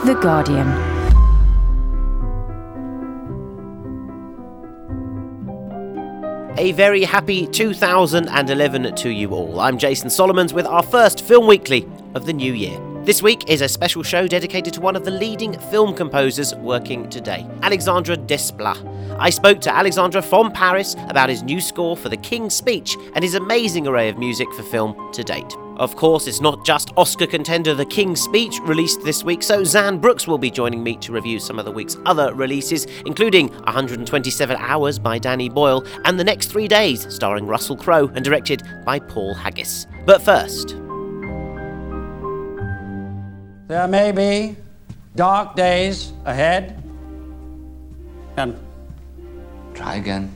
The Guardian. A very happy 2011 to you all. I'm Jason Solomons with our first Film Weekly of the new year. This week is a special show dedicated to one of the leading film composers working today, Alexandre Desplat. I spoke to Alexandre from Paris about his new score for The King's Speech and his amazing array of music for film to date. Of course, it's not just Oscar contender The King's Speech released this week, so Zan Brooks will be joining me to review some of the week's other releases, including 127 Hours by Danny Boyle and The Next 3 Days, starring Russell Crowe and directed by Paul Haggis. But first... There may be dark days ahead. And try again.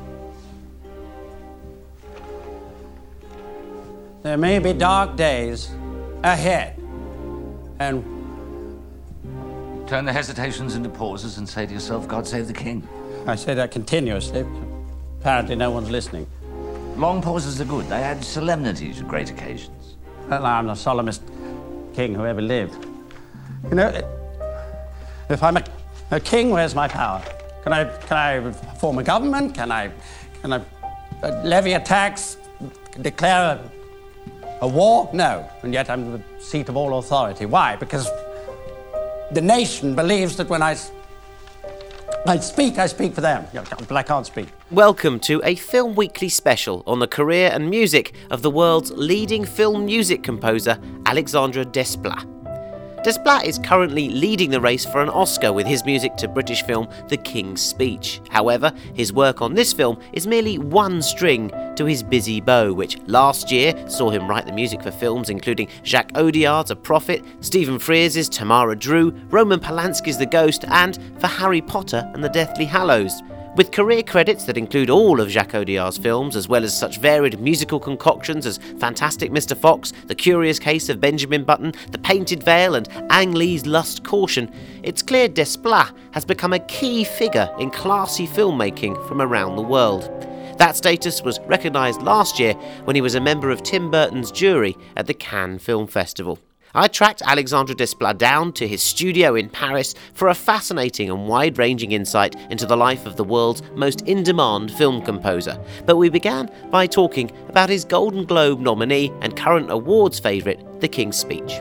There may be dark days ahead. And turn the hesitations into pauses and say to yourself, God save the King. I say that continuously. Apparently no one's listening. Long pauses are good. They add solemnity to great occasions. Well, I'm the solemnest king who ever lived. You know, if I'm a king, where's my power? Can I form a government? Can I levy a tax? Declare a war? No. And yet I'm the seat of all authority. Why? Because the nation believes that when I speak for them. But I can't speak. Welcome to a Film Weekly special on the career and music of the world's leading film music composer, Alexandre Desplat. Desplat is currently leading the race for an Oscar with his music to British film The King's Speech. However, his work on this film is merely one string to his busy bow, which last year saw him write the music for films including Jacques Audiard's A Prophet, Stephen Frears' Tamara Drew, Roman Polanski's The Ghost, and for Harry Potter and the Deathly Hallows. With career credits that include all of Jacques Audiard's films, as well as such varied musical concoctions as Fantastic Mr. Fox, The Curious Case of Benjamin Button, The Painted Veil, and Ang Lee's Lust Caution, it's clear Desplat has become a key figure in classy filmmaking from around the world. That status was recognised last year when he was a member of Tim Burton's jury at the Cannes Film Festival. I tracked Alexandre Desplat down to his studio in Paris for a fascinating and wide-ranging insight into the life of the world's most in-demand film composer. But we began by talking about his Golden Globe nominee and current awards favourite, The King's Speech.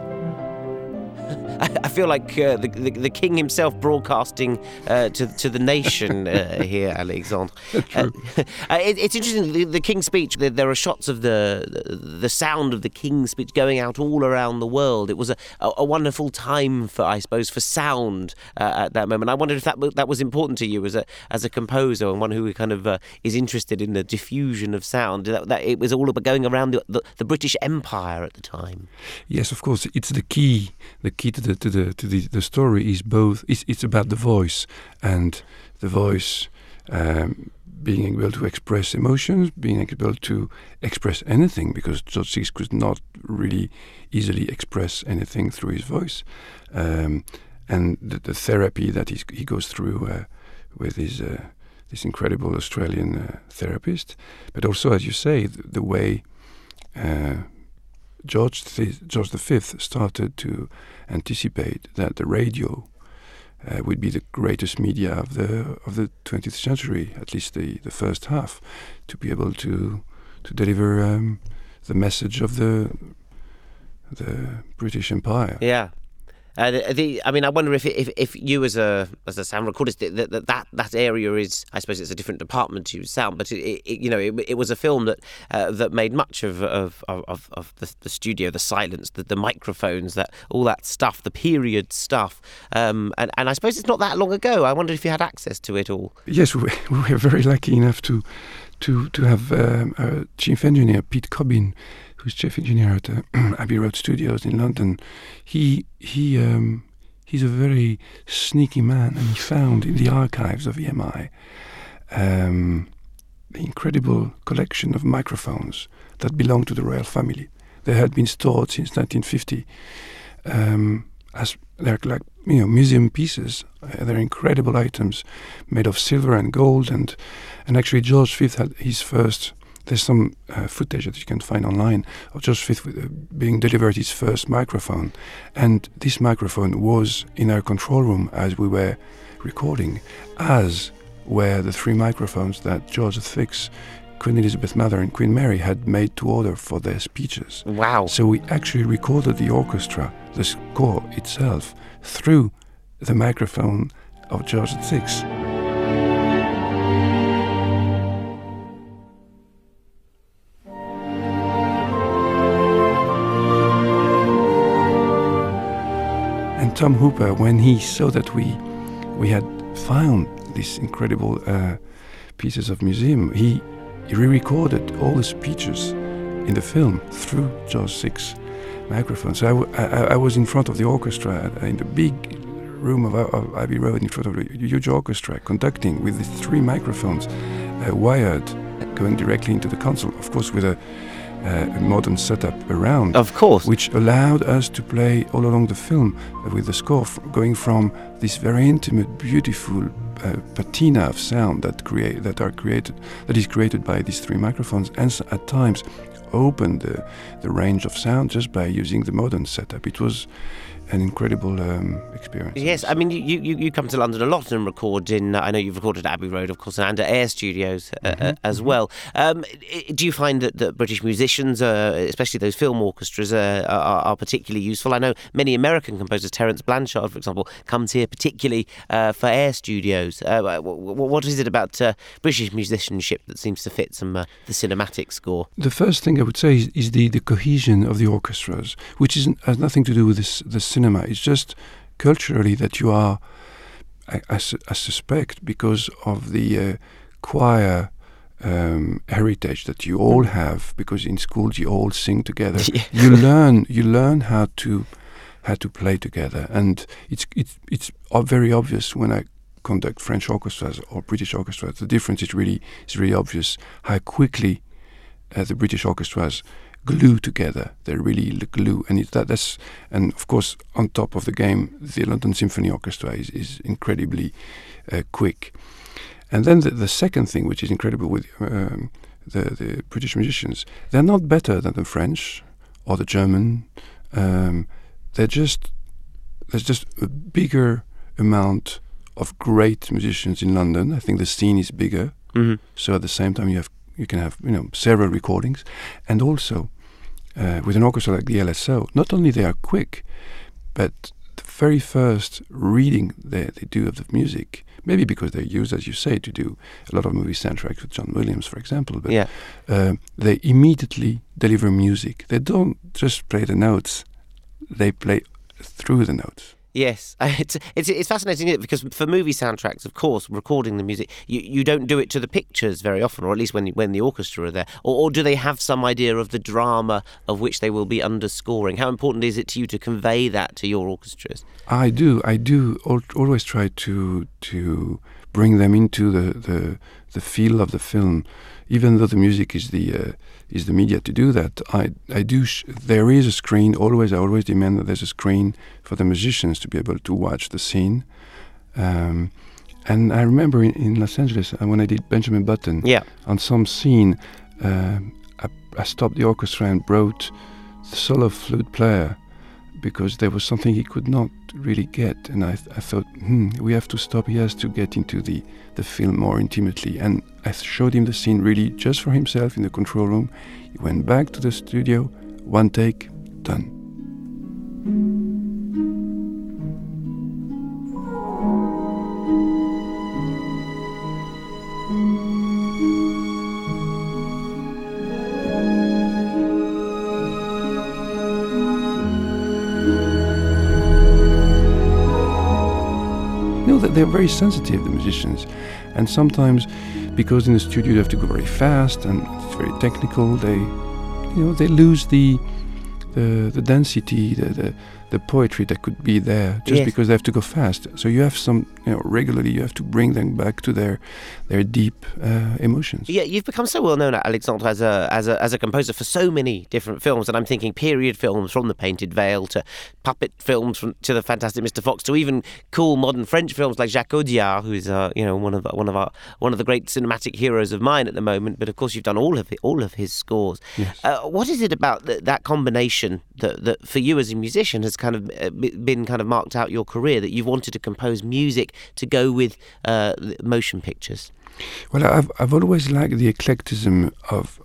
I feel like the king himself broadcasting to the nation here, Alexandre. It's interesting. The King's Speech. There are shots of the sound of the King's Speech going out all around the world. It was a wonderful time for, I suppose, for sound at that moment. I wondered if that was important to you as a composer and one who kind of is interested in the diffusion of sound. That it was all about going around the British Empire at the time. Yes, of course. It's the key. The key to the story is both. It's about the voice, and the voice being able to express emotions, being able to express anything, because George VI could not really easily express anything through his voice, and the therapy that he goes through with his this incredible Australian therapist, but also, as you say, the way. George V started to anticipate that the radio would be the greatest media of the 20th century, at least the first half, to be able to deliver the message of the British Empire. Yeah. I wonder if you as a sound recordist, that area is, I suppose it's a different department to sound, but it was a film that made much of the studio, the silence, the microphones, that all that stuff, the period stuff, and I suppose it's not that long ago. I wondered if you had access to it all. Yes, we were very lucky enough to have our chief engineer Pete Cobbin, who's chief engineer at Abbey Road Studios in London. He's a very sneaky man, and he found in the archives of EMI the incredible collection of microphones that belonged to the royal family. They had been stored since 1950 as they're like museum pieces. They're incredible items made of silver and gold, and actually George V had his first there's some footage that you can find online of George V being delivered his first microphone, and this microphone was in our control room as we were recording, as were the 3 microphones that George VI, Queen Elizabeth Mother and Queen Mary had made to order for their speeches. Wow. So we actually recorded the orchestra, the score itself, through the microphone of George VI. And Tom Hooper, when he saw that we had found these incredible pieces of museum, he re-recorded all the speeches in the film through George VI's microphone. So I was in front of the orchestra in the big room of Abbey Road, in front of a huge orchestra, conducting with the 3 microphones wired, going directly into the console, of course with a modern setup around, of course, which allowed us to play all along the film with the score, going from this very intimate, beautiful patina of sound that is created by these 3 microphones, and at times open the range of sound just by using the modern setup. It was an incredible experience. Yes, I mean, you come to London a lot and record in, I know you've recorded at Abbey Road, of course, and at Air Studios as well. Do you find that British musicians, especially those film orchestras, are particularly useful? I know many American composers, Terence Blanchard, for example, comes here particularly for Air Studios. What is it about British musicianship that seems to fit the cinematic score? The first thing I would say is the cohesion of the orchestras, which has nothing to do with the cinema. It's just culturally that you are, I suspect, because of the choir heritage that you all have, because in schools you all sing together. Yeah. You learn how to play together, and it's very obvious when I conduct French orchestras or British orchestras. The difference is really obvious how quickly the British orchestras glue together. They really glue, and and of course on top of the game, the London Symphony Orchestra is incredibly quick. And then the second thing, which is incredible with the British musicians, they're not better than the French or the German. There's just a bigger amount of great musicians in London. I think the scene is bigger. Mm-hmm. So at the same time, you can have several recordings, and also with an orchestra like the LSO, not only they are quick, but the very first reading they do of the music, maybe because they're used, as you say, to do a lot of movie soundtracks with John Williams, for example, but they immediately deliver music. They don't just play the notes, they play through the notes. Yes, it's fascinating, isn't it? Because for movie soundtracks, of course, recording the music, you don't do it to the pictures very often, or at least when the orchestra are there. Or do they have some idea of the drama of which they will be underscoring? How important is it to you to convey that to your orchestras? I do always try to bring them into the feel of the film, even though the music is the media to do that. There is a screen. I always demand that there's a screen for the musicians to be able to watch the scene. And I remember in Los Angeles when I did Benjamin Button, on some scene, I stopped the orchestra and brought the solo flute player, because there was something he could not really get, and I thought, we have to stop. He has to get into the film more intimately, and I showed him the scene really just for himself in the control room. He went back to the studio, one take, done. They're very sensitive, the musicians, and sometimes because in the studio you have to go very fast and it's very technical, they lose the density, the the poetry that could be there just because they have to go fast. So you have some, regularly you have to bring them back to their deep emotions. Yeah, you've become so well known, Alexandre, as a composer for so many different films, and I'm thinking period films from The Painted Veil to puppet films to The Fantastic Mr. Fox to even cool modern French films like Jacques Audiard, who is one of the great cinematic heroes of mine at the moment. But of course, you've done all of his scores. Yes. What is it about that combination that for you as a musician has kind of been kind of marked out your career, that you've wanted to compose music to go with motion pictures? Well, I've always liked the eclecticism of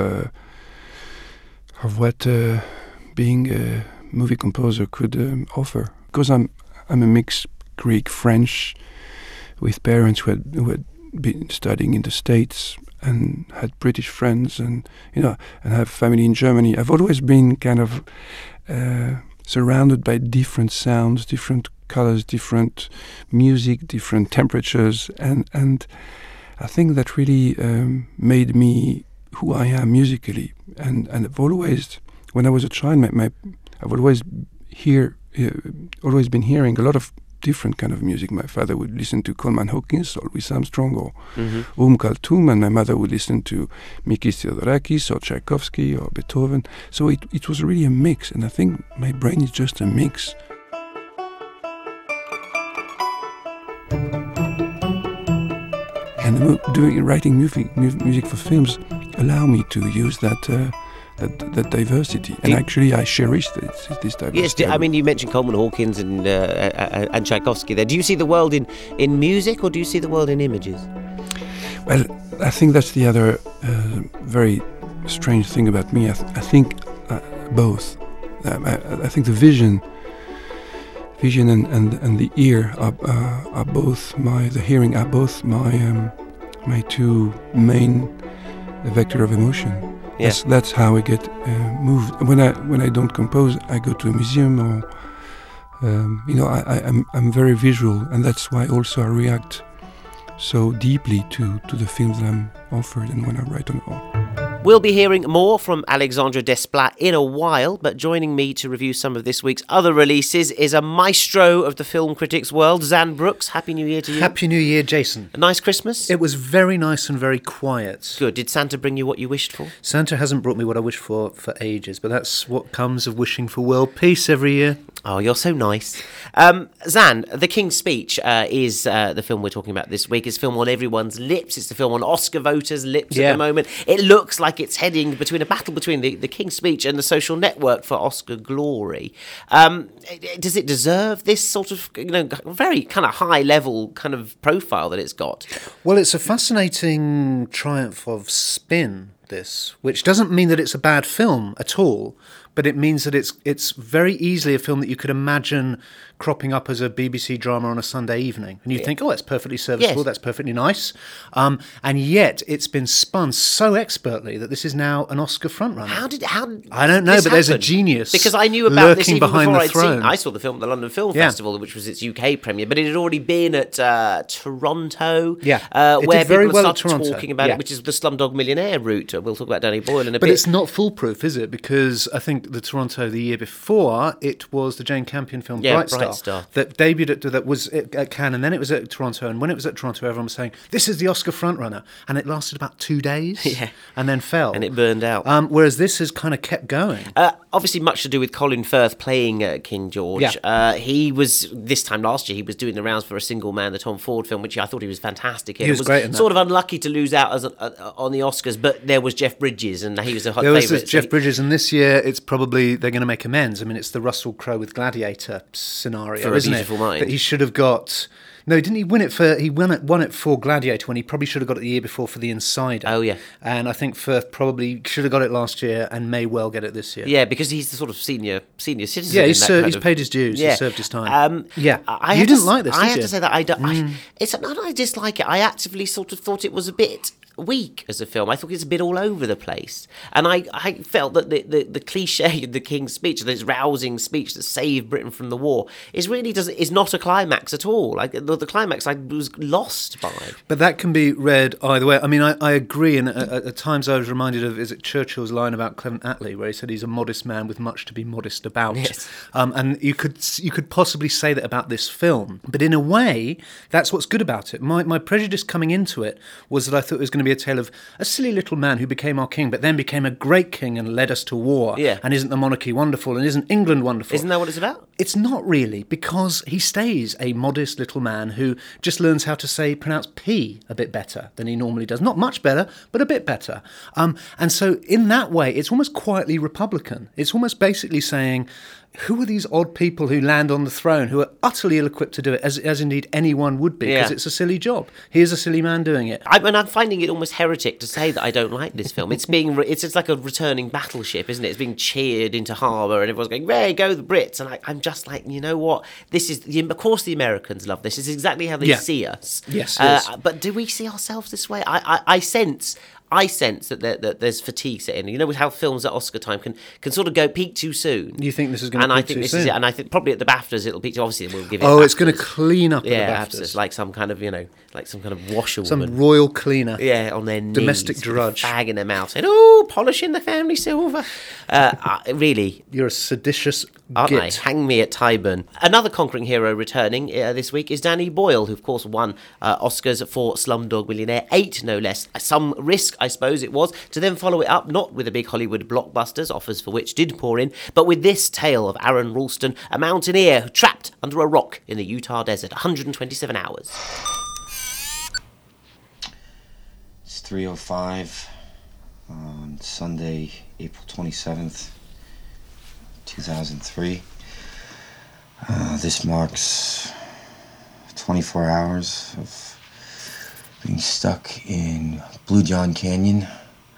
what being a movie composer could offer. Because I'm a mixed Greek-French with parents who had been studying in the States and had British friends, and and have family in Germany. I've always been kind of surrounded by different sounds, different colors, different music, different temperatures, and I think that really made me who I am musically. And I've always, when I was a child, I've always been hearing a lot of different kind of music. My father would listen to Coleman Hawkins or Louis Armstrong or Kulthum, and my mother would listen to Mikis Theodorakis or Tchaikovsky or Beethoven. So it was really a mix, and I think my brain is just a mix. And writing music for films allow me to use that diversity, and actually I cherish this diversity. Yes, I mean, you mentioned Coleman Hawkins and Tchaikovsky there. Do you see the world in music, or do you see the world in images? Well, I think that's the other very strange thing about me. I think both. I think the vision and the ear are both the hearing are both my two main vector of emotion. Yeah. That's how I get moved. When I don't compose, I go to a museum, or I'm very visual, and that's why also I react so deeply to the films that I'm offered, and when I write on all. We'll be hearing more from Alexandre Desplat in a while, but joining me to review some of this week's other releases is a maestro of the film critics world, Zan Brooks. Happy New Year to you. Happy New Year, Jason. A nice Christmas? It was very nice and very quiet. Good. Did Santa bring you what you wished for? Santa hasn't brought me what I wished for ages, but that's what comes of wishing for world peace every year. Oh, you're so nice. Zan, The King's Speech is the film we're talking about this week. It's a film on everyone's lips. It's the film on Oscar voters' lips at the moment. It looks like it's heading between a battle between the King's Speech and The Social Network for Oscar glory. Does it deserve this sort of, very kind of high-level kind of profile that it's got? Well, it's a fascinating triumph of spin, this, which doesn't mean that it's a bad film at all, but it means that it's very easily a film that you could imagine cropping up as a BBC drama on a Sunday evening. And you think, oh, that's perfectly serviceable, that's perfectly nice. And yet it's been spun so expertly that this is now an Oscar frontrunner. How I don't know, but there's a genius because I knew about this even behind before the throne. I saw the film at the London Film Festival, which was its UK premiere, but it had already been at Toronto, where people started talking about it, which is the Slumdog Millionaire route. We'll talk about Danny Boyle in a bit. But it's not foolproof, is it? Because I think the Toronto the year before, it was the Jane Campion film Bright Star that debuted that was at Cannes, and then it was at Toronto, and when it was at Toronto, everyone was saying, this is the Oscar frontrunner, and it lasted about 2 days, and then fell. And it burned out. Whereas this has kind of kept going. Obviously much to do with Colin Firth playing King George. He was, this time last year, he was doing the rounds for A Single Man, the Tom Ford film, which I thought he was fantastic in. He was great in that. Sort of unlucky to lose out on the Oscars, but there was Jeff Bridges, and he was a hot favourite. There was Jeff Bridges, and this year it's probably, they're going to make amends. I mean, it's the Russell Crowe with Gladiator scenario, for isn't A Beautiful it? Mind. That he should have got... No, didn't he win it for... He won it for Gladiator when he probably should have got it the year before for The Insider. Oh, yeah. And I think Firth probably should have got it last year and may well get it this year. Yeah, because he's the sort of senior citizen. Yeah, he's paid his dues. He's served his time. You didn't like this, did you? I have to say that it's not that I dislike it. I actively sort of thought it was a bit weak as a film. I thought it's a bit all over the place. And I felt that the cliche of the King's speech, this rousing speech that saved Britain from the war, is not a climax at all. Like the climax I was lost by. But that can be read either way. I mean, I agree, and at times I was reminded of, is it Churchill's line about Clement Attlee, where he said he's a modest man with much to be modest about. Yes. And you could possibly say that about this film. But in a way, that's what's good about it. My prejudice coming into it was that I thought it was going to be a tale of a silly little man who became our king, but then became a great king and led us to war. Yeah. And isn't the monarchy wonderful? And isn't England wonderful? Isn't that what it's about? It's not really, because he stays a modest little man who just learns how to pronounce P a bit better than he normally does. Not much better, but a bit better. And so in that way, it's almost quietly Republican. It's almost basically saying, who are these odd people who land on the throne who are utterly ill-equipped to do it, as indeed anyone would be, because it's a silly job. Here's a silly man doing it. I'm finding it almost heretic to say that I don't like this film. It's just like a returning battleship, isn't it? It's being cheered into harbour and everyone's going, "Hey, go the Brits!" And I'm just like, you know what? Of course the Americans love this. It's exactly how they see us. Yes, it is. But do we see ourselves this way? I sense that there's fatigue set in. You know, with how films at Oscar time can sort of peak too soon. You think this is going to peak too soon? And I think this is it. And I think probably at the BAFTAs it'll peak too. Obviously, we'll give it. Oh, it's going to clean up. Yeah, at the BAFTAs. like some kind of washerwoman, some royal cleaner. Yeah, on their knees, domestic drudge, bag in their mouth, saying, "Oh, polishing the family silver." Really, you're a seditious aren't git. I? Hang me at Tyburn. Another conquering hero returning this week is Danny Boyle, who of course won Oscars for Slumdog Millionaire, 8 no less. Some risk, I suppose it was, to then follow it up not with the big Hollywood blockbusters, offers for which did pour in, but with this tale of Aaron Ralston, a mountaineer trapped under a rock in the Utah desert, 127 hours. It's 3:05 on Sunday, April 27th, 2003. This marks 24 hours of being stuck in Blue John Canyon.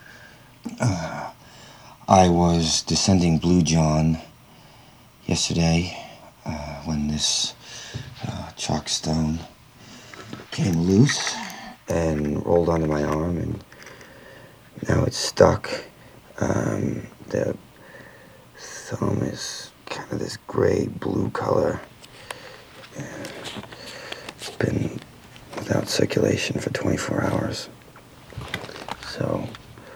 I was descending Blue John yesterday when this chalk stone came loose and rolled onto my arm, and now it's stuck. The thumb is kind of this gray-blue color. It's been without circulation for 24 hours. So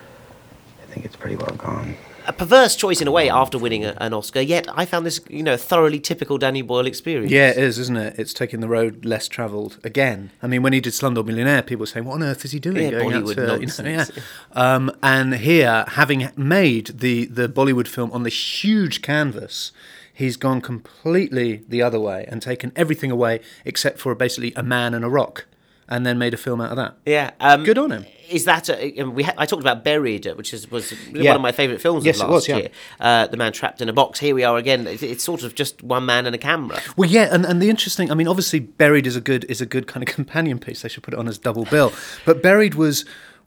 I think it's pretty well gone. A perverse choice in a way after winning an Oscar, yet I found this, thoroughly typical Danny Boyle experience. Yeah, it is, isn't it? It's taking the road less travelled again. I mean, when he did Slumdog Millionaire, people were saying, what on earth is he doing? Yeah, Bollywood nonsense. And here, having made the Bollywood film on the huge canvas, he's gone completely the other way and taken everything away except for basically a man and a rock, and then made a film out of that. Yeah. Good on him. Is that I talked about Buried, which was one of my favourite films of last year. The Man Trapped in a Box. Here we are again. It's sort of just one man and a camera. Well, yeah, and the interesting, I mean, obviously Buried is a good kind of companion piece. They should put it on as double bill. But Buried was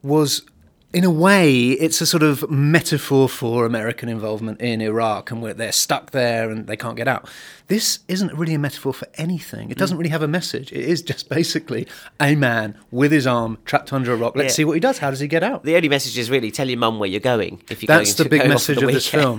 in a way, it's a sort of metaphor for American involvement in Iraq, and where they're stuck there and they can't get out. This isn't really a metaphor for anything. It doesn't really have a message. It is just basically a man with his arm trapped under a rock. Let's see what he does. How does he get out? The only message is really tell your mum where you're going. If you're That's going the big message of this film.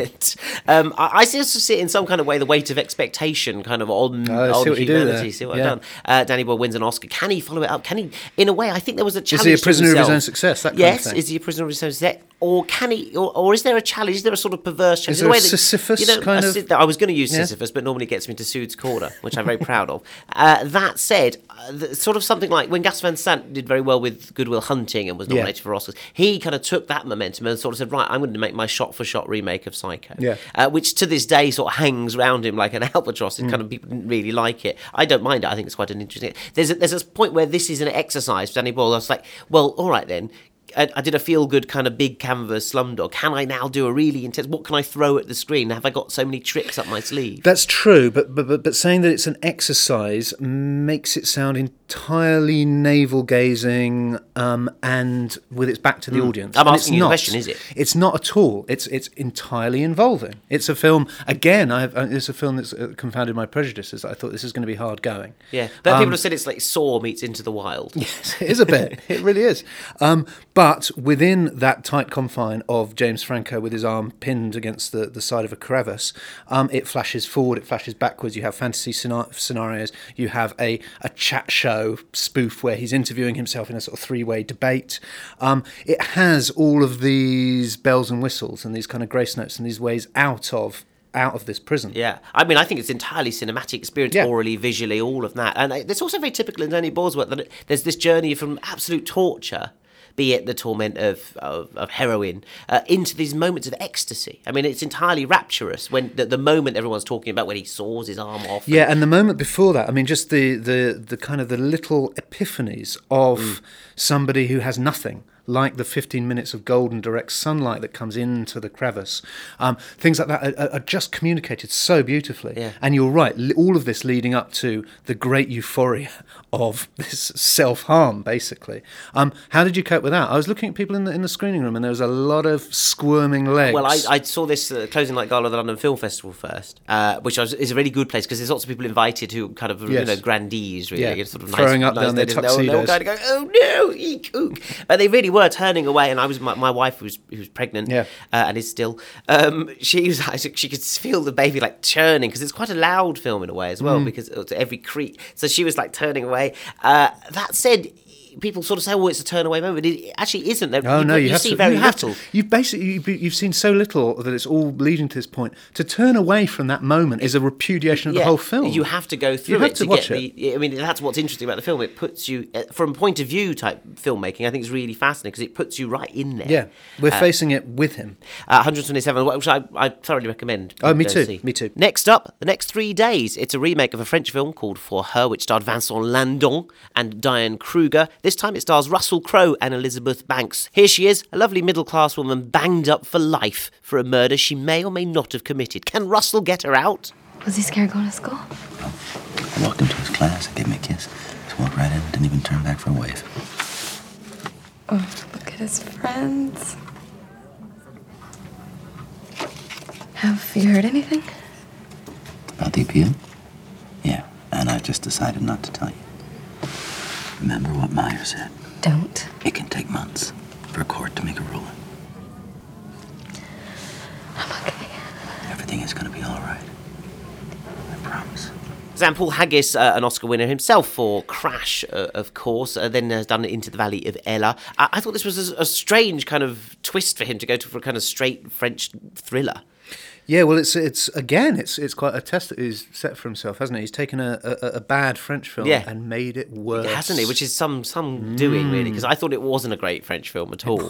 I also see it in some kind of way the weight of expectation, kind of on humanity. See what I've done. Danny Boyle wins an Oscar. Can he follow it up? Can he? In a way, I think there was a challenge. Is he a prisoner of his own success? That kind of thing. Is he a prisoner of his own success? Or can he? Or is there a challenge? Is there a sort of perverse challenge? Is there a Sisyphus kind of? I was going to use Sisyphus, but normally it gets me to Sood's Corner, which I'm very proud of. That said, sort of something like when Gus Van Sant did very well with Good Will Hunting and was nominated for Oscars, he kind of took that momentum and sort of said, right, I'm going to make my shot-for-shot remake of Psycho, which to this day sort of hangs around him like an albatross. Kind of people didn't really like it. I don't mind it. I think it's quite an interesting. There's a point where this is an exercise for Danny Boyle. I was like, well, all right then. I did a feel-good kind of big canvas Slumdog. Can I now do a really intense... What can I throw at the screen? Have I got so many tricks up my sleeve? That's true, but saying that it's an exercise makes it sound entirely navel-gazing and with its back to the audience. I'm asking you the question, is it? It's not at all. It's entirely involving. It's a film... Again, it's a film that's confounded my prejudices. I thought this is going to be hard going. Yeah, but people have said it's like Saw meets Into the Wild. Yes, it is a bit. It really is. But But within that tight confine of James Franco with his arm pinned against the side of a crevice, it flashes forward, it flashes backwards. You have fantasy scenarios. You have a chat show spoof where he's interviewing himself in a sort of three-way debate. It has all of these bells and whistles and these kind of grace notes and these ways out of this prison. Yeah. I mean, I think it's entirely cinematic experience, orally, visually, all of that. And it's also very typical in Tony Boyle's work that there's this journey from absolute torture, be it the torment of heroin, into these moments of ecstasy. I mean, it's entirely rapturous when the moment everyone's talking about when he saws his arm off. Yeah, and the moment before that, I mean, just the kind of the little epiphanies of somebody who has nothing, like the 15 minutes of golden direct sunlight that comes into the crevice. Things like that are just communicated so beautifully. Yeah. And you're right, all of this leading up to the great euphoria of this self-harm, basically. How did you cope with that? I was looking at people in the screening room and there was a lot of squirming legs. Well, I saw this closing night gala of the London Film Festival first, which is a really good place because there's lots of people invited who kind of, grandees, really. Yeah. Sort of throwing nice, up down their they're all tuxedos. kind of going, oh no, eek, ook. But they really were turning away, and I was my wife who's pregnant and is still. She could feel the baby like churning because it's quite a loud film in a way as well because it's every creak. So she was like turning away. That said, people sort of say, "Oh, it's a turn away moment." It actually isn't. You see very little. You've seen so little that it's all leading to this point. To turn away from that moment is a repudiation of the whole film. You have to go through it to watch it. I mean, that's what's interesting about the film. It puts you, from point of view type filmmaking, I think it's really fascinating because it puts you right in there. Yeah, we're facing it with him. 127, which I thoroughly recommend. Oh, me too. Me too. Next up, The Next 3 Days. It's a remake of a French film called For Her, which starred Vincent Lindon and Diane Kruger. This time it stars Russell Crowe and Elizabeth Banks. Here she is, a lovely middle-class woman banged up for life for a murder she may or may not have committed. Can Russell get her out? Was he scared going to school? I walked into his class, I gave him a kiss. Just walked right in, didn't even turn back for a wave. Oh, look at his friends. Have you heard anything? About the appeal? Yeah, and I just decided not to tell you. Remember what Meyer said. Don't. It can take months for a court to make a ruling. I'm okay. Everything is going to be all right. I promise. Paul Haggis, an Oscar winner himself for Crash, of course, then has done Into the Valley of Ella. I thought this was a strange kind of twist for him to go for a kind of straight French thriller. Yeah, well, it's quite a test that he's set for himself, hasn't it? He's taken a bad French film and made it worse, hasn't he? Which is some doing really, because I thought it wasn't a great French film at all.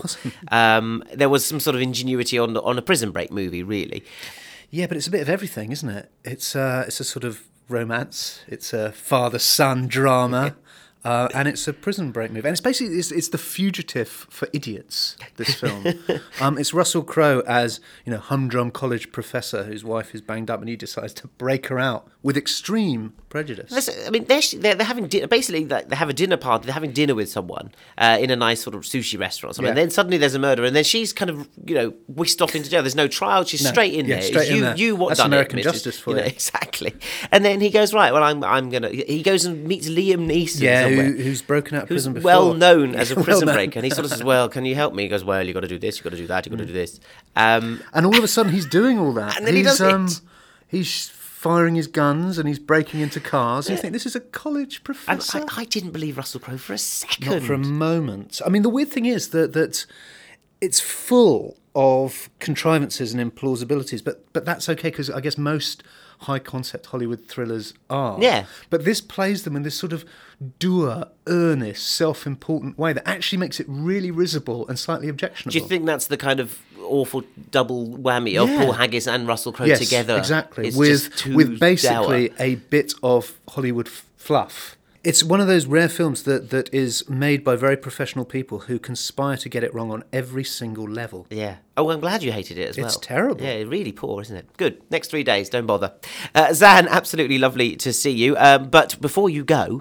There was some sort of ingenuity on a Prison Break movie, really. Yeah, but it's a bit of everything, isn't it? It's a sort of romance. It's a father-son drama. And it's a Prison Break movie. And it's basically, it's The Fugitive for idiots, this film. It's Russell Crowe as, humdrum college professor whose wife is banged up and he decides to break her out with extreme prejudice. I mean, they're having basically they have a dinner party. They're having dinner with someone in a nice sort of sushi restaurant or something. And then suddenly there's a murder, and then she's kind of whisked off into jail. There's no trial. She's straight in there. Straight in there. You what That's done American it, justice for you. Exactly. And then he goes, right. Well, I'm gonna. He goes and meets Liam Neeson. Yeah, who's broken out of prison before. Well known as a prison breaker, and he sort of says, "Well, can you help me?" He goes, "Well, you got to do this, you got to do that, you got to do this." And all of a sudden, he's doing all that. And then he does it. He's firing his guns and he's breaking into cars. You think this is a college professor? And I didn't believe Russell Crowe for a second. Not for a moment. I mean, the weird thing is that it's full of contrivances and implausibilities, but that's okay because I guess most high-concept Hollywood thrillers are. Yeah. But this plays them in this sort of dour, earnest, self-important way that actually makes it really risible and slightly objectionable. Do you think that's the kind of awful double whammy of Paul Haggis and Russell Crowe together? Exactly. It's with basically dour. a bit of Hollywood fluff. It's one of those rare films that is made by very professional people who conspire to get it wrong on every single level. Yeah. Oh, I'm glad you hated it as well. It's terrible. Yeah, really poor, isn't it? Good. Next 3 days, don't bother. Zan, absolutely lovely to see you. But before you go,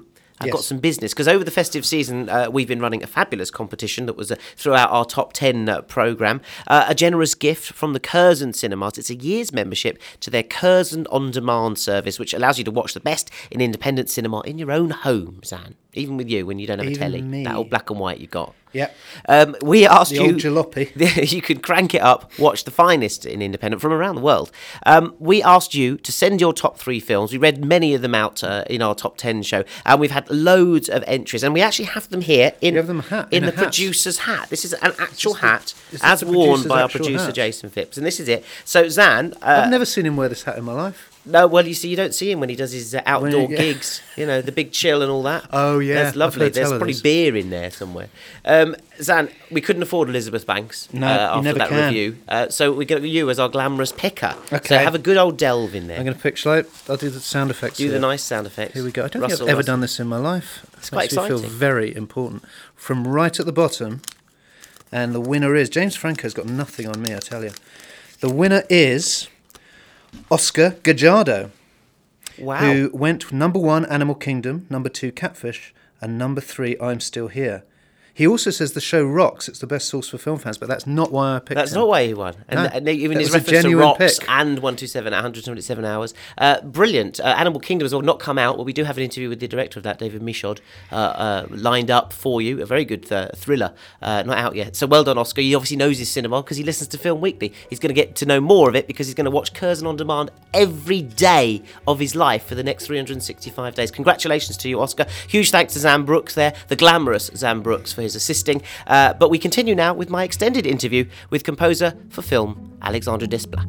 I've got Yes. some business, because over the festive season we've been running a fabulous competition that was throughout our top 10 programme. A generous gift from the Curzon Cinemas. It's a year's membership to their Curzon On Demand service, which allows you to watch the best in independent cinema in your own home, Zan. Even with you when you don't have a Even telly. me. That old black and white you got. Yep. We asked The you... old jalopy. You can crank it up, watch the finest in independent from around the world. We asked you to send your top 3 films. We read many of them out in our top 10 show, and we've had loads of entries, and we actually have them here in, You have them in the a hat. producer's hat. This is an actual the- hat, is this as the worn producer's by our actual producer hat? Jason Phipps, and this is it. So, Zan... I've never seen him wear this hat in my life. No, well, you see, you don't see him when he does his outdoor yeah. gigs, the big chill and all that. Oh, yeah, That's I've lovely. heard There's tell of probably this. beer in there somewhere. Zan, we couldn't afford Elizabeth Banks No, you after never that can. review, so we got you as our glamorous picker. Okay. So have a good old delve in there. I'm going to pick slope. I'll do the sound effects. Do the here. nice sound effects. Here we go. I don't Russell, think I've ever Russell. done this in my life. It's quite Makes me feel exciting. very important. From right at the bottom, and the winner is... James Franco's got nothing on me, I tell you. The winner is Oscar Gajardo, Wow. who went number 1, Animal Kingdom, number 2, Catfish, and number 3, I'm Still Here. He also says the show rocks. It's the best source for film fans, but that's not why I picked That's him. not why he won. And, No, and even that his was a reference to genuine Rocks pick. and 127 at 177 hours. Brilliant. Animal Kingdom has not come out, but we do have an interview with the director of that, David Michaud, lined up for you. A very good thriller. Not out yet. So well done, Oscar. He obviously knows his cinema because he listens to Film Weekly. He's going to get to know more of it because he's going to watch Curzon On Demand every day of his life for the next 365 days. Congratulations to you, Oscar. Huge thanks to Zan Brooks there, the glamorous Zan Brooks, for his assisting. But we continue now with my extended interview with composer for film, Alexandre Desplat.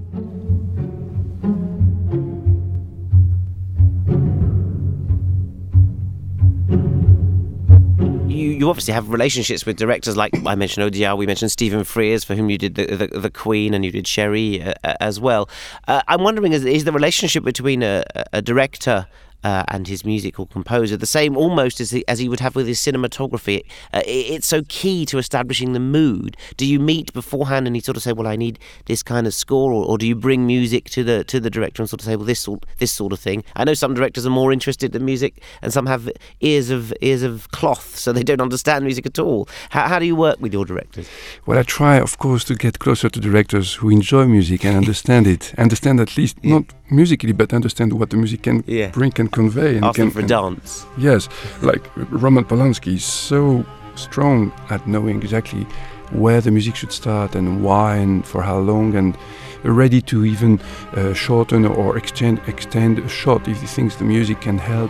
You obviously have relationships with directors like I mentioned Audiard, we mentioned Stephen Frears, for whom you did the Queen, and you did Sherry as well. I'm wondering, is the relationship between a director and his musical composer the same almost as he would have with his cinematography? It's so key to establishing the mood. Do you meet beforehand and you sort of say, well, I need this kind of score, or do you bring music to the director and sort of say, well, this sort of thing? I know some directors are more interested in music and some have ears of cloth, so they don't understand music at all. How do you work with your directors? Well, I try, of course, to get closer to directors who enjoy music and understand it. Understand at least, not musically, but understand what the music can bring and convey. And Ask them for a dance. Yes, like Roman Polanski is so strong at knowing exactly where the music should start and why and for how long, and ready to even shorten or extend a shot if he thinks the music can help.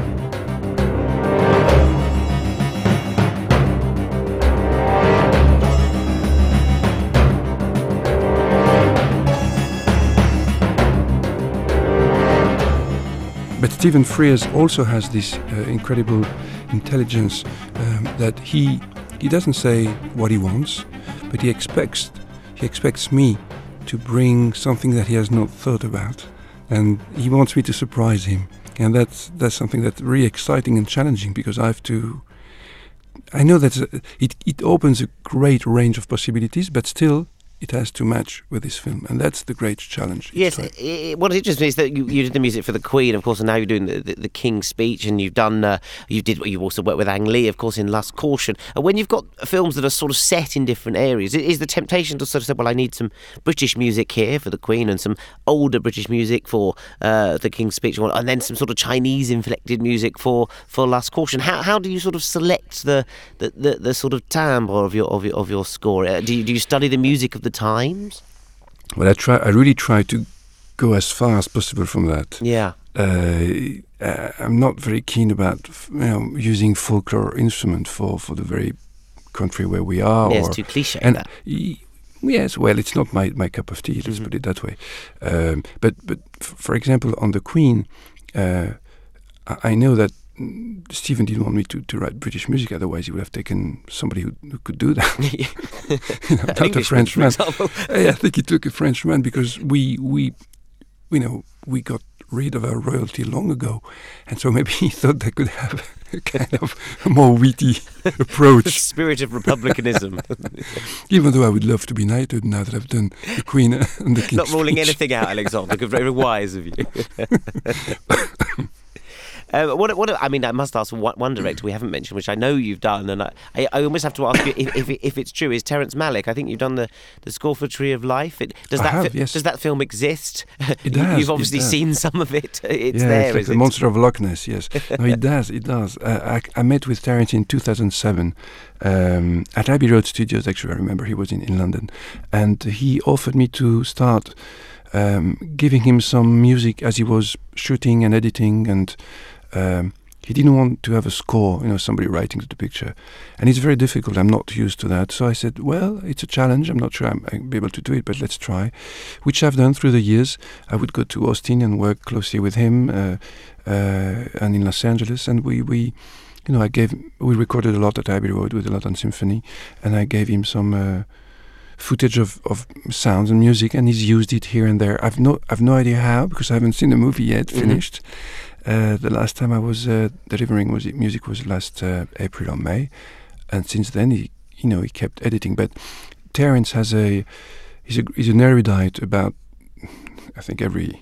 But Stephen Frears also has this incredible intelligence that he doesn't say what he wants, but he expects me to bring something that he has not thought about, and he wants me to surprise him, and that's something that's really exciting and challenging, because I know that it opens a great range of possibilities, but still it has to match with this film, and that's the great challenge. Yes, what interests me is that you did the music for the Queen, of course, and now you're doing the King's Speech, and you also worked with Ang Lee, of course, in Lust Caution. And when you've got films that are sort of set in different areas, is the temptation to sort of say, well, I need some British music here for the Queen and some older British music for the King's Speech, and then some sort of Chinese inflected music for Lust Caution? How do you sort of select the sort of timbre of your score? Do you study the music of the times? Well, I really try to go as far as possible from that. Yeah. I'm not very keen about using folklore instrument for the very country where we are. Yeah, it's too cliche. And yes, well, it's not my cup of tea. Let's put it that way. But for example, on the Queen, I know that Stephen didn't want me to write British music, otherwise he would have taken somebody who could do that. Not a Frenchman. I think he took a Frenchman because we got rid of our royalty long ago, and so maybe he thought they could have a kind of a more witty approach. The spirit of republicanism. Even though I would love to be knighted now that I've done the Queen and the King's Not ruling Speech. anything out, Alexander. Very wise of you. I mean, I must ask one director we haven't mentioned, which I know you've done, and I almost have to ask you if it's true. Is Terrence Malick? I think you've done the score for Tree of Life. Does that film exist? It does. You've obviously seen some of it. It's yeah, there. It's like the Monster of Loch Ness. Yes, no, it does. It does. I met with Terrence in 2007 at Abbey Road Studios. Actually, I remember he was in London, and he offered me to start giving him some music as he was shooting and editing, and he didn't want to have a score, somebody writing to the picture, and it's very difficult. I'm not used to that, so I said, well, it's a challenge. I'm not sure I'll be able to do it, but let's try, which I've done through the years. I would go to Austin and work closely with him, and in Los Angeles, and we recorded a lot at Abbey Road with the London Symphony, and I gave him some footage of sounds and music, and he's used it here and there. I've no idea how, because I haven't seen the movie yet finished. The last time I was delivering music was last April or May, and since then he kept editing. But Terrence he's an erudite about, I think, every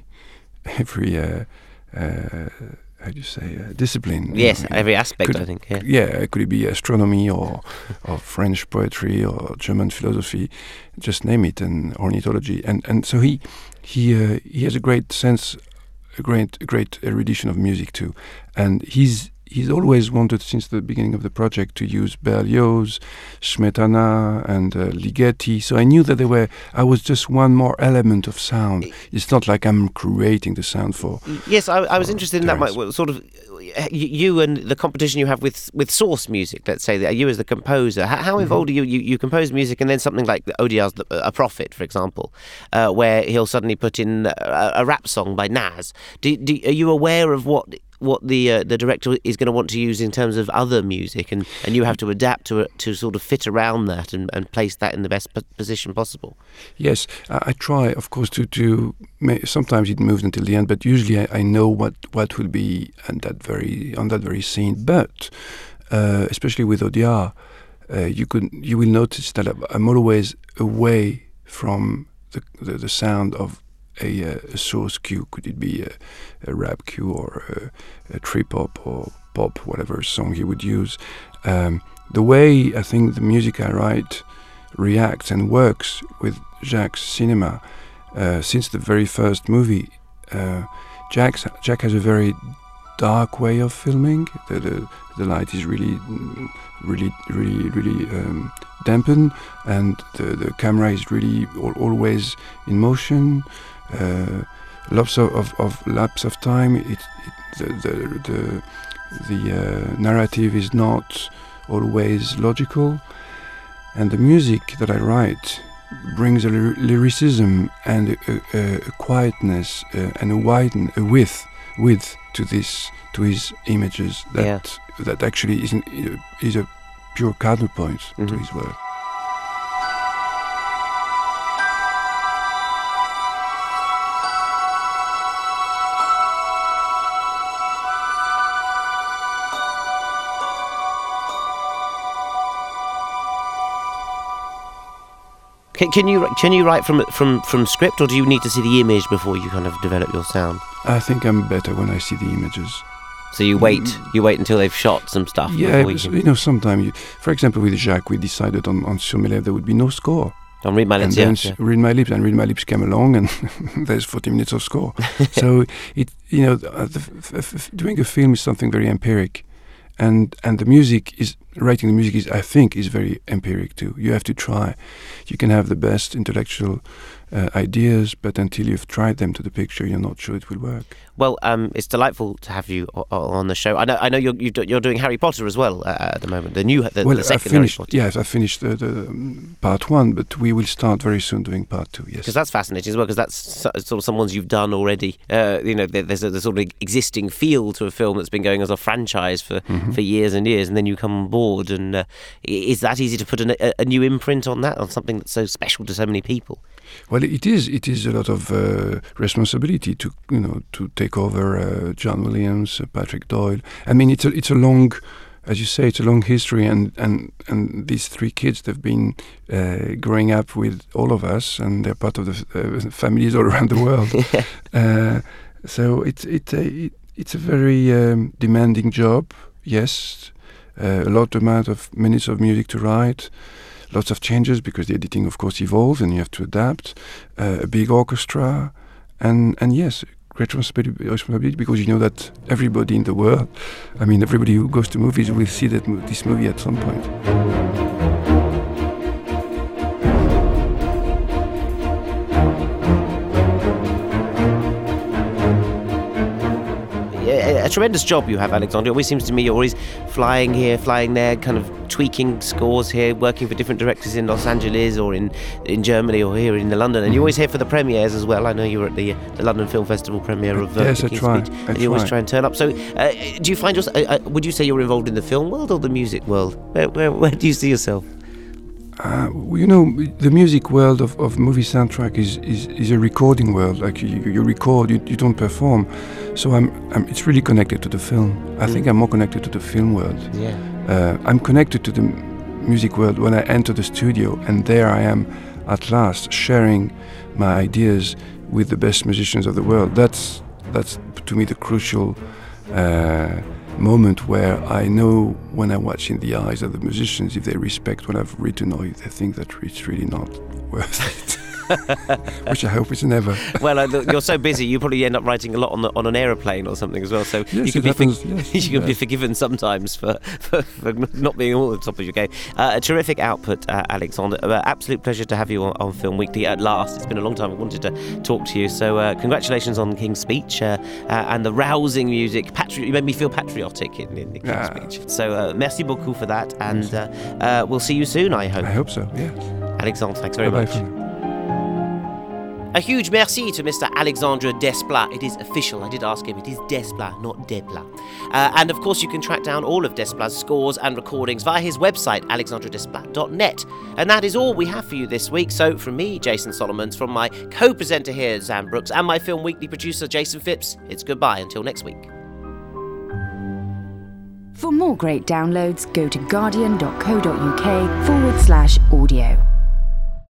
how do you say, discipline? Yes, every aspect, I think. Yeah, could it be astronomy or French poetry or German philosophy? Just name it, and ornithology. And so he has a great sense, a great erudition of music too. And he's always wanted, since the beginning of the project, to use Berlioz, Smetana, and Ligeti. So I knew that I was just one more element of sound. It's not like I'm creating the sound for. Yes, I was interested in Terrence. that. Sort of, you and the competition you have with source music. Let's say that you as the composer. How involved are you? You compose music, and then something like Audiard's A Prophet, for example, where he'll suddenly put in a rap song by Nas. Are you aware of what the director is going to want to use in terms of other music, and you have to adapt to sort of fit around that and place that in the best position possible? Yes, I try, of course, to sometimes it moves until the end, but usually I know what will be on that very scene. But especially with Audiard, you will notice that I'm always away from the sound of a source cue. Could it be a rap cue or a trip hop or pop, whatever song he would use? The way I think the music I write reacts and works with Jacques' cinema since the very first movie. Jack has a very dark way of filming. The light is really dampened, and the camera is really always in motion. Lots of lapse of time. The narrative is not always logical, and the music that I write brings a lyricism and a quietness and a width to his images that actually is a pure counterpoint to his work. Can you write from script, or do you need to see the image before you kind of develop your sound? I think I'm better when I see the images. So you wait until they've shot some stuff. Yeah, sometimes, for example, with Jacques, we decided on Sur mes lèvres there would be no score. On Read My Lips, and then Read My Lips, and Read My Lips came along, and there's 40 minutes of score. So doing a film is something very empiric. And the music is, writing the music I think is very empiric too. You have to try. You can have the best intellectual ideas, but until you've tried them to the picture, you're not sure it will work. Well, it's delightful to have you on the show. I know you're doing Harry Potter as well at the moment. The second Harry Potter. Yes, I finished the part 1, but we will start very soon doing part 2. Yes, because that's fascinating as well. Because that's sort of some ones you've done already. There's a sort of existing feel to a film that's been going as a franchise for years and years, and then you come on board. And is that easy to put a new imprint on that, on something that's so special to so many people? Well, it is a lot of responsibility to take over John Williams, Patrick Doyle. I mean, it's a long, as you say, it's a long history, and these 3 kids, they've been growing up with all of us, and they're part of the families all around the world. So it's a very demanding job. Yes, a lot amount of minutes of music to write. Lots of changes because the editing, of course, evolves and you have to adapt. A big orchestra, and yes, great responsibility because you know that everybody in the world, I mean, everybody who goes to movies will see this movie at some point. A tremendous job you have, Alexandre. It always seems to me you're always flying here, flying there, kind of tweaking scores here, working for different directors in Los Angeles or in Germany or here in London. And you're always here for the premieres as well. I know you were at the London Film Festival premiere of yes, The King's Speech. And you always try and turn up. So do you find would you say you're involved in the film world or the music world? Where do you see yourself? You know, the music world of movie soundtrack is a recording world. Like you record, you don't perform. So it's really connected to the film. I think I'm more connected to the film world. Yeah. I'm connected to the music world when I enter the studio, and there I am at last sharing my ideas with the best musicians of the world. That's to me the crucial moment where I know when I watch in the eyes of the musicians if they respect what I've written or if they think that it's really not worth it. Which I hope is never. Well, you're so busy, you probably end up writing a lot on an aeroplane or something as well. So yes, you can be forgiven sometimes for not being all at the top of your game. A terrific output, Alexandre. Absolute pleasure to have you on Film Weekly at last. It's been a long time I wanted to talk to you. So congratulations on King's Speech and the rousing music. You made me feel patriotic in the King's Speech. So merci beaucoup for that, and we'll see you soon, I hope. I hope so, yes. Alexandre, thanks very much. A huge merci to Mr. Alexandre Desplat. It is official. I did ask him. It is Desplat, not Desplat. And of course, you can track down all of Desplat's scores and recordings via his website, alexandredesplat.net. And that is all we have for you this week. So from me, Jason Solomons, from my co-presenter here, Zan Brooks, and my Film Weekly producer, Jason Phipps, it's goodbye until next week. For more great downloads, go to guardian.co.uk/audio.